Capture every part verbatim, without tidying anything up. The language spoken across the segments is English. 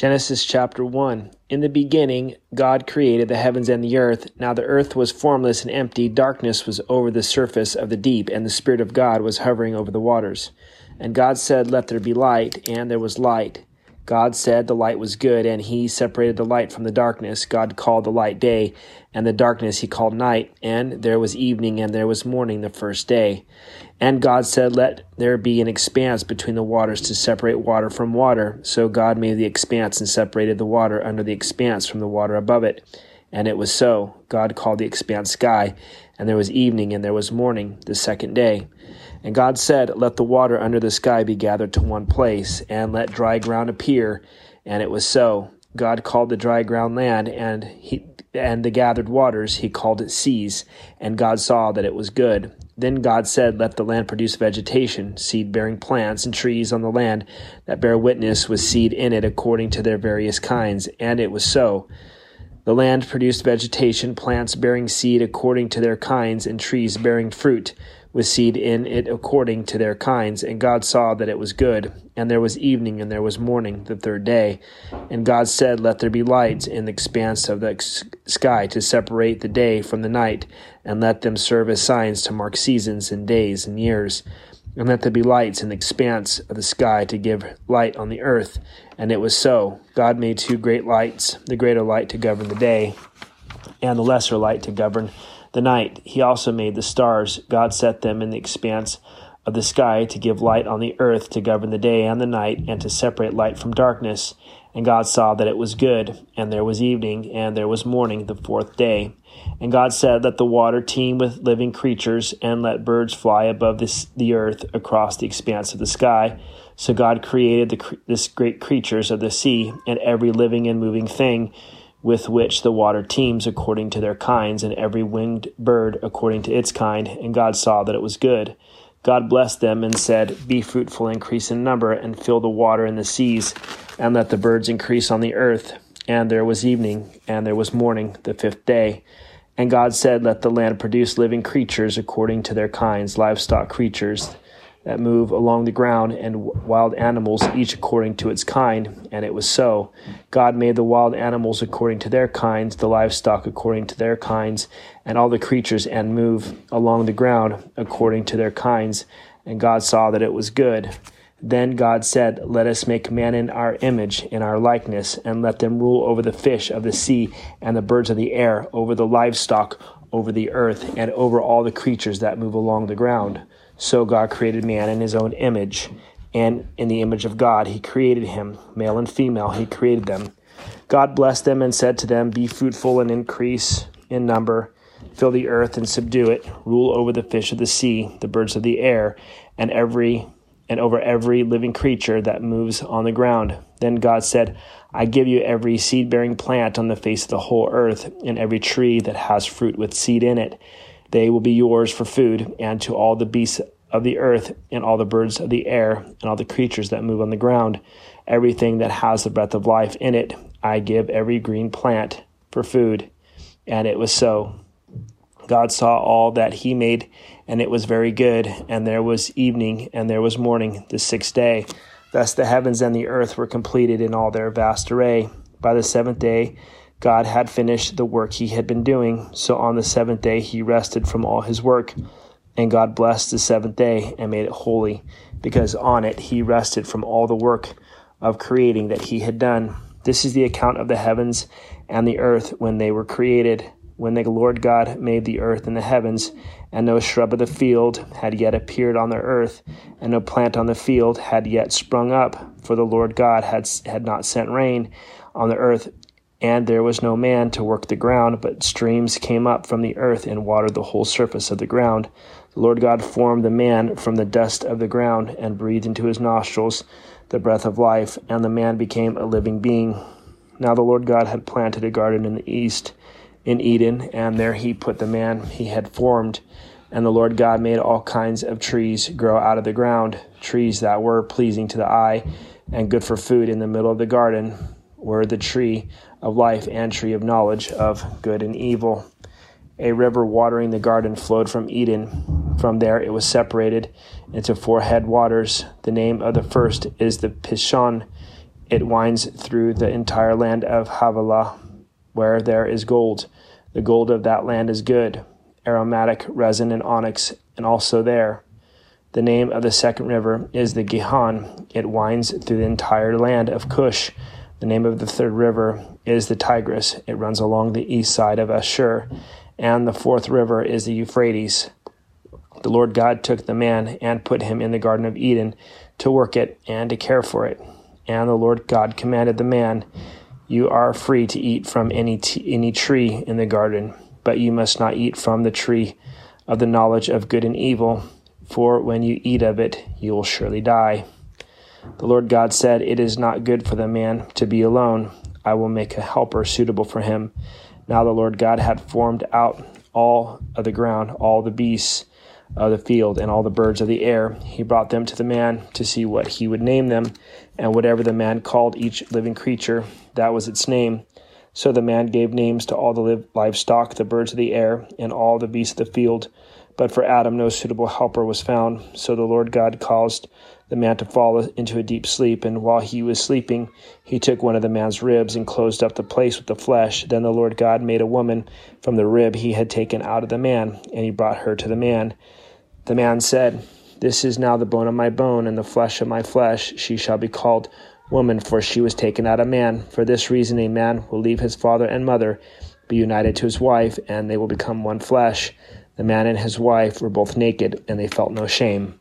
Genesis chapter one. In the beginning, God created the heavens and the earth. Now the earth was formless and empty. Darkness was over the surface of the deep, and the Spirit of God was hovering over the waters. And God said, "Let there be light," and there was light. God said the light was good, and he separated the light from the darkness. God called the light day, and the darkness he called night. And there was evening, and there was morning the first day. And God said, "Let there be an expanse between the waters to separate water from water." So God made the expanse and separated the water under the expanse from the water above it. And it was so. God called the expanse sky, and there was evening, and there was morning the second day. And God said, "Let the water under the sky be gathered to one place, and let dry ground appear." And it was so. God called the dry ground land, and he and the gathered waters he called it seas. And God saw that it was good. Then God said, "Let the land produce vegetation, seed-bearing plants and trees on the land that bear witness with seed in it according to their various kinds." And it was so. The land produced vegetation, plants bearing seed according to their kinds, and trees bearing fruit with seed in it according to their kinds. And God saw that it was good. And there was evening, and there was morning the third day. And God said, "Let there be lights in the expanse of the sky to separate the day from the night, and let them serve as signs to mark seasons and days and years. And let there be lights in the expanse of the sky to give light on the earth." And it was so. God made two great lights, the greater light to govern the day, and the lesser light to govern the night. He also made the stars. God set them in the expanse of the sky to give light on the earth, to govern the day and the night, and to separate light from darkness. And God saw that it was good. And there was evening, and there was morning the fourth day. And God said, "Let the water teem with living creatures, and let birds fly above this, the earth across the expanse of the sky." So God created the, this great creatures of the sea, and every living and moving thing with which the water teems according to their kinds, and every winged bird according to its kind. And God saw that it was good. God blessed them and said, "Be fruitful, increase in number, and fill the water in the seas, and let the birds increase on the earth." And there was evening, and there was morning the fifth day. And God said, "Let the land produce living creatures according to their kinds, livestock creatures that move along the ground, and wild animals, each according to its kind." And it was so. God made the wild animals according to their kinds, the livestock according to their kinds, and all the creatures and move along the ground according to their kinds. And God saw that it was good. Then God said, "Let us make man in our image, in our likeness, and let them rule over the fish of the sea and the birds of the air, over the livestock, over the earth, and over all the creatures that move along the ground." So God created man in his own image, and in the image of God he created him. Male and female he created them. God blessed them and said to them, "Be fruitful and increase in number. Fill the earth and subdue it. Rule over the fish of the sea, the birds of the air, and every and over every living creature that moves on the ground." Then God said, "I give you every seed-bearing plant on the face of the whole earth, and every tree that has fruit with seed in it. They will be yours for food, and to all the beasts of the earth, and all the birds of the air, and all the creatures that move on the ground, everything that has the breath of life in it, I give every green plant for food." And it was so. God saw all that he made, and it was very good. And there was evening, and there was morning the sixth day. Thus the heavens and the earth were completed in all their vast array. By the seventh day God had finished the work he had been doing. So on the seventh day he rested from all his work. And God blessed the seventh day and made it holy, because on it he rested from all the work of creating that he had done. This is the account of the heavens and the earth when they were created, when the Lord God made the earth and the heavens. And no shrub of the field had yet appeared on the earth, and no plant on the field had yet sprung up, for the Lord God had, had not sent rain on the earth. And there was no man to work the ground, but streams came up from the earth and watered the whole surface of the ground. The Lord God formed the man from the dust of the ground, and breathed into his nostrils the breath of life, and the man became a living being. Now the Lord God had planted a garden in the east, in Eden, and there he put the man he had formed. And the Lord God made all kinds of trees grow out of the ground, trees that were pleasing to the eye and good for food. In the middle of the garden were the tree of life and tree of knowledge of good and evil. A river watering the garden flowed from Eden. From there it was separated into four head waters. The name of the first is the Pishon. It winds through the entire land of Havilah, where there is gold. The gold of that land is good, aromatic resin and onyx, and also there. The name of the second river is the Gihon. It winds through the entire land of Cush. The name of the third river is the Tigris. It runs along the east side of Ashur. And the fourth river is the Euphrates. The Lord God took the man and put him in the Garden of Eden to work it and to care for it. And the Lord God commanded the man, "You are free to eat from any t- any tree in the garden, but you must not eat from the tree of the knowledge of good and evil, for when you eat of it, you will surely die." The Lord God said, "It is not good for the man to be alone. I will make a helper suitable for him." Now the Lord God had formed out all of the ground, all the beasts of the field, and all the birds of the air. He brought them to the man to see what he would name them, and whatever the man called each living creature, that was its name. So the man gave names to all the live livestock, the birds of the air, and all the beasts of the field. But for Adam no suitable helper was found. So the Lord God caused the man to fall into a deep sleep, and while he was sleeping, he took one of the man's ribs and closed up the place with the flesh. Then the Lord God made a woman from the rib he had taken out of the man, and he brought her to the man. The man said, "This is now the bone of my bone and the flesh of my flesh. She shall be called woman, for she was taken out of man. For this reason a man will leave his father and mother, be united to his wife, and they will become one flesh." The man and his wife were both naked, and they felt no shame.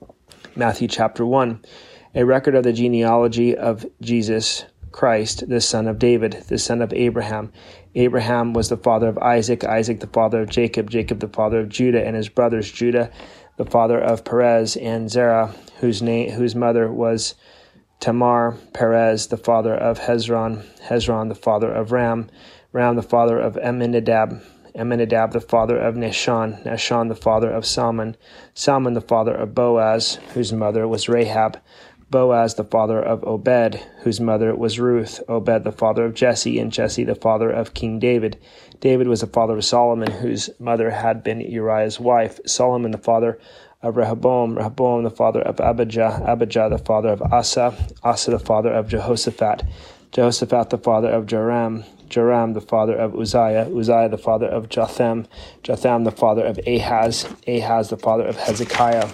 Matthew chapter one, a record of the genealogy of Jesus Christ, the son of David, the son of Abraham. Abraham was the father of Isaac, Isaac the father of Jacob, Jacob the father of Judah and his brothers, Judah the father of Perez and Zerah, whose name, whose mother was Tamar, Perez the father of Hezron, Hezron the father of Ram, Ram the father of Amminadab, Amminadab the father of Nahshon, Nahshon the father of Salmon, Salmon the father of Boaz, whose mother was Rahab, Boaz the father of Obed, whose mother was Ruth, Obed the father of Jesse, and Jesse the father of King David. David was the father of Solomon, whose mother had been Uriah's wife, Solomon the father of Rehoboam, Rehoboam the father of Abijah, Abijah the father of Asa, Asa the father of Jehoshaphat, Jehoshaphat the father of Joram, Joram the father of Uzziah, Uzziah the father of Jotham, Jotham the father of Ahaz, Ahaz the father of Hezekiah,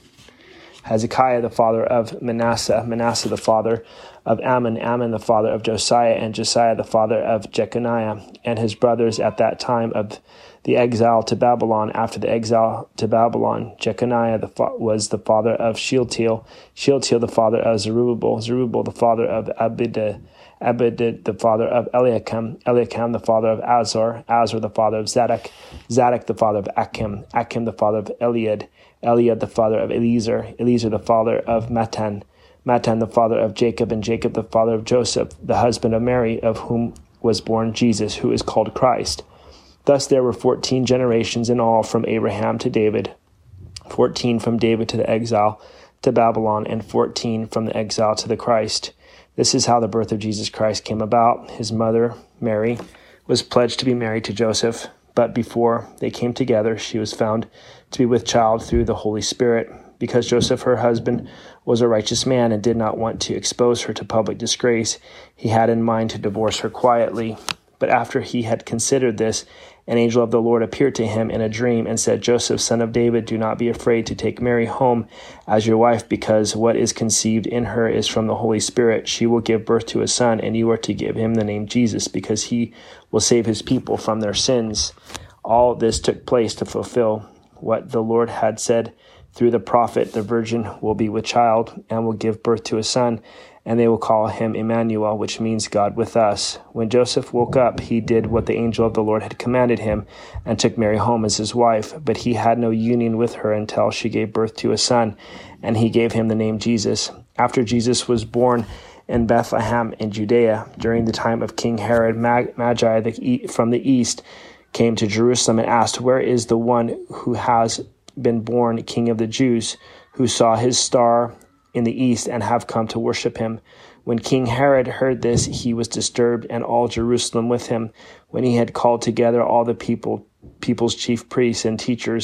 Hezekiah the father of Manasseh, Manasseh the father of Ammon, Ammon the father of Josiah, and Josiah the father of Jeconiah, and his brothers at that time of the exile to Babylon. After the exile to Babylon, Jeconiah the fa- was the father of Shealtiel, Shealtiel the father of Zerubbabel, Zerubbabel the father of Abida, Abida the father of Eliakim, Eliakim the father of Azor, Azor the father of Zadok, Zadok the father of Achim, Achim the father of Eliad, Eliad the father of Eliezer, Eliezer the father of Matan, Matan the father of Jacob, and Jacob the father of Joseph, the husband of Mary, of whom was born Jesus, who is called Christ. Thus there were fourteen generations in all from Abraham to David, fourteen from David to the exile to Babylon, and fourteen from the exile to the Christ. This is how the birth of Jesus Christ came about. His mother, Mary, was pledged to be married to Joseph, but before they came together, she was found to be with child through the Holy Spirit. Because Joseph, her husband, was a righteous man and did not want to expose her to public disgrace, he had in mind to divorce her quietly. But after he had considered this, an angel of the Lord appeared to him in a dream and said, "Joseph, son of David, do not be afraid to take Mary home as your wife, because what is conceived in her is from the Holy Spirit. She will give birth to a son, and you are to give him the name Jesus, because he will save his people from their sins." All this took place to fulfill what the Lord had said through the prophet, "The virgin will be with child and will give birth to a son, and they will call him Emmanuel," which means God with us. When Joseph woke up, he did what the angel of the Lord had commanded him and took Mary home as his wife. But he had no union with her until she gave birth to a son, and he gave him the name Jesus. After Jesus was born in Bethlehem in Judea, during the time of King Herod, Magi from the east came to Jerusalem and asked, "Where is the one who has been born King of the Jews, who saw his star in the east and have come to worship him?" When King Herod heard this, he was disturbed, and all Jerusalem with him. When he had called together all the people, people's chief priests and teachers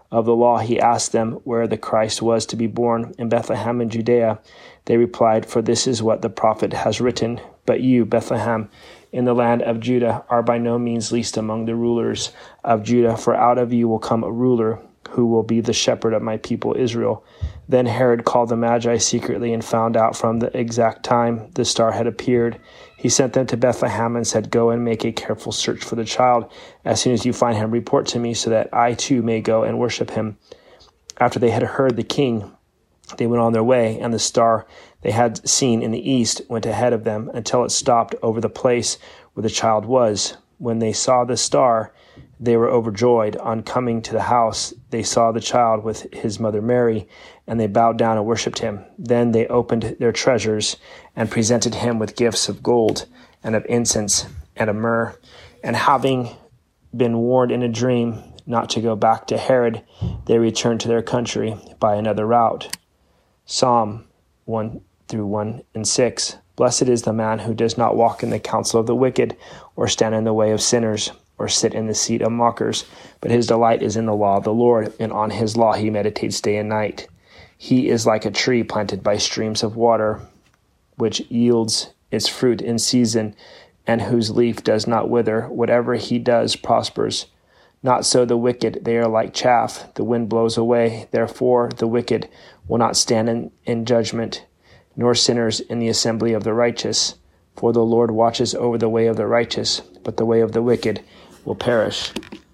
of the law, he asked them where the Christ was to be born. In Bethlehem in Judea. They replied, for this is what the prophet has written. But you, Bethlehem, in the land of Judah, are by no means least among the rulers of Judah, for out of you will come a ruler who will be the shepherd of my people Israel. Then Herod called the Magi secretly and found out from the exact time the star had appeared. He sent them to Bethlehem and said, go and make a careful search for the child. As soon as you find him, report to me so that I too may go and worship him. After they had heard the king, they went on their way, and the star they had seen in the east went ahead of them until it stopped over the place where the child was. When they saw the star, they were overjoyed. On coming to the house, they saw the child with his mother Mary, and they bowed down and worshipped him. Then they opened their treasures and presented him with gifts of gold and of incense and of myrrh. And having been warned in a dream not to go back to Herod, they returned to their country by another route. Psalm one through one and six. Blessed is the man who does not walk in the counsel of the wicked, or stand in the way of sinners, or sit in the seat of mockers, but his delight is in the law of the Lord, and on his law he meditates day and night. He is like a tree planted by streams of water, which yields its fruit in season, and whose leaf does not wither. Whatever he does prospers. Not so the wicked, they are like chaff, the wind blows away. Therefore the wicked will not stand in, in judgment, nor sinners in the assembly of the righteous. For the Lord watches over the way of the righteous, but the way of the wicked will perish.